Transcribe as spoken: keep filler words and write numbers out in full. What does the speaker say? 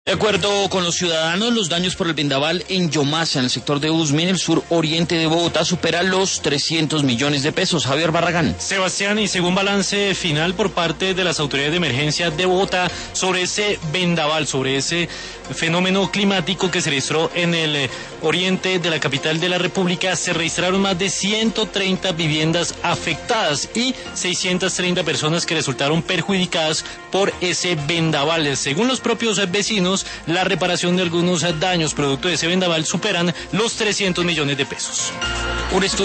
De acuerdo con los ciudadanos, los daños por el vendaval en Yomasa, en el sector de Usme, en el sur oriente de Bogotá, superan los trescientos millones de pesos. Javier Barragán. Sebastián, y según balance final por parte de las autoridades de emergencia de Bogotá sobre ese vendaval, sobre ese fenómeno climático que se registró en el eh, oriente de la capital de la República, se registraron más de ciento treinta viviendas afectadas y seiscientas treinta personas que resultaron perjudicadas por ese vendaval. Según los propios vecinos, la reparación de algunos daños producto de ese vendaval superan los trescientos millones de pesos. Un estudio